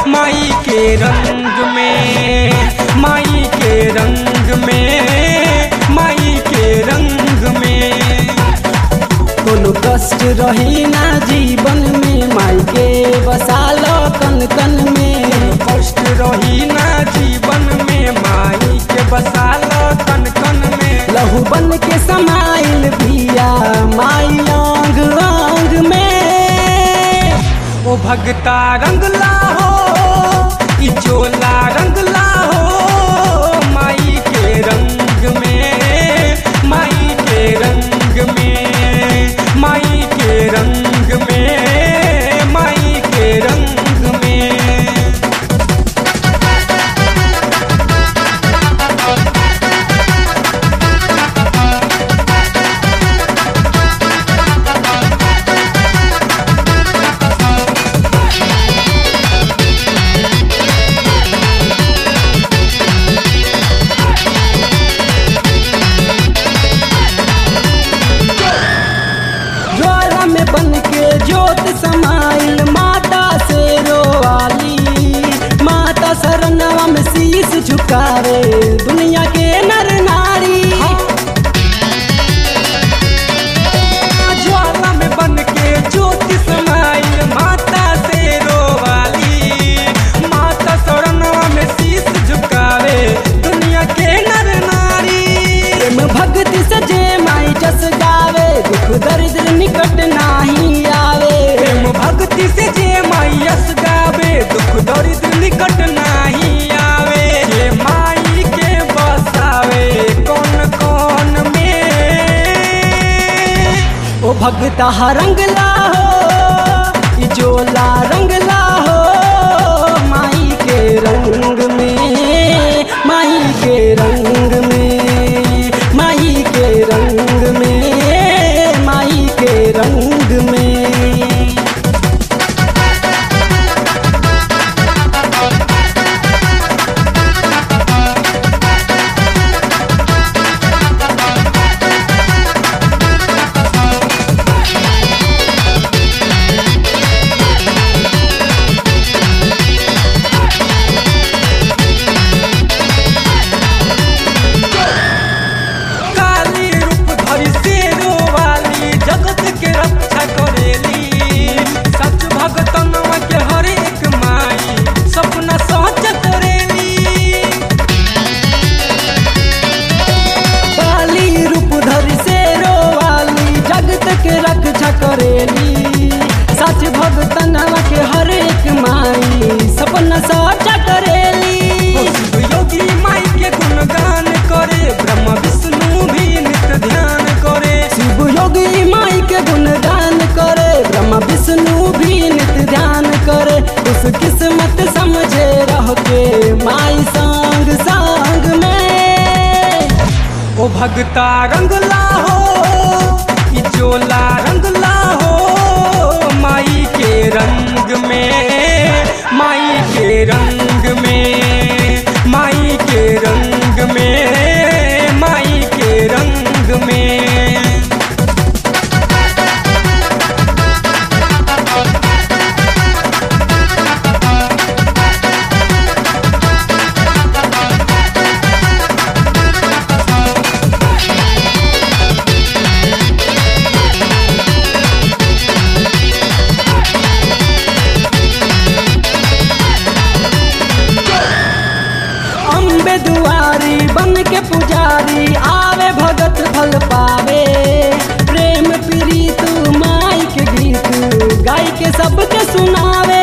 माई के रंग में, माई के रंग में, माई के रंग में। कोनो कष्ट रही ना जीवन में, माई के बसालो कन कन में। कष्ट रही ना जीवन में, माई के बसालो कन कन में। लहू बन के समाइल बिया माई अंग अंग में। ओ भगता रंगला हो, ई चोला रंगला हो, माई के रंग में, माई के रंग में, माई के रंग में, माई के रंग में। ज्वाला में बन के ज्योत समाइल माता शेरो वाली। माता शरणवा में शीश झुकावे दुनिया के नर नारी। ज्वाला में बन के ज्योति समाइल माता शेरो वाली। माता शरणवा में शीश झुकावे दुनिया के नर नारी। प्रेम भक्ति सजे माई जस गावे, दुख दरिद्र निकट नाही आवे। प्रेम भक्ति से जे माई यस गावे, दुख दरिद्र निकट नाही आवे। ये माई के बसावे कौन कौन में। ओ भगता रंगला हो, ई जोला रंगला हो, माई के रंग में, माई के रंग में, माई के रंग में, माई के रंग में। काली रूप धरि शेरो वाली, जगत के रक्षा करेली। सच भगतनवा के हर एक माई, सपना सच करेली। काली रूप धरि शेरो वाली, जगत के रक्षा करेली। सच भगतनवा के हर एक माई, सपना सच करेली। शिव योगी माई के गुणगान करे, ब्रह्मा विष्णु भी नित्य ध्यान करे। शिव योगी माई के गुणगान करे, ब्रह्मा विष्णु भी नित्य ध्यान करे। उस किस्मत समझे रह के माई संग संग में। ओ भगता रंगला हो, ई चोला रंगला हो, माई के रंग में, माई के रंग में, माई के रंग में, माई के रंग में। अम्बे दुआरी बन के पुजारी, आवे भगत फल पावे। प्रेम प्रीत माई के गीत गाय के सबके सुनावे।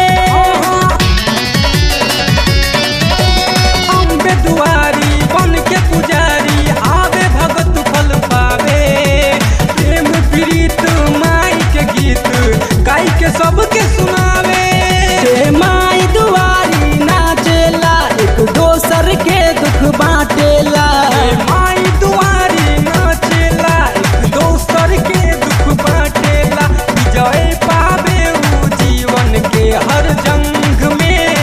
अम्बे दुआरी बन के पुजारी, आवे भगत फल पावे। प्रेम प्रीत माई के गीत गाय के सबके सुनावे। जे माई दुआरी नाचेला, एक दोसर के दुख बाटेला। माई दुआरी नाचेला, एक दोसर के दुख बाटेला। विजय पावे ऊ जीवन के हर जंग में।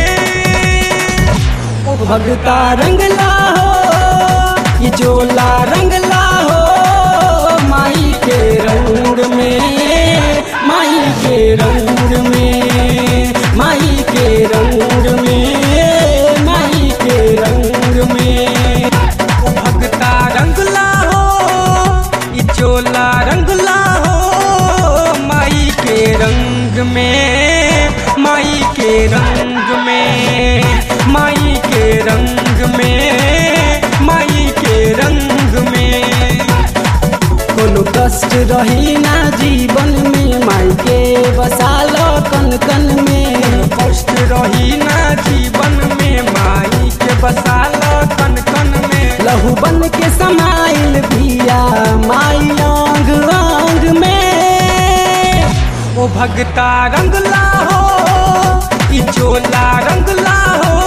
ओ भगता रंगला हो, ये जोला रंगला हो, माई के रंग में, माई के रंग में, माई के रंग कष्ट रही ना जीवन में माई के बसाल कन कन में। कष्ट रही ना जीवन में माई के बसाल कन कन में। लहू बन के समाइल बिया माई अंग अंग में। ओ भगता रंगला हो, ई चोला रंगला हो,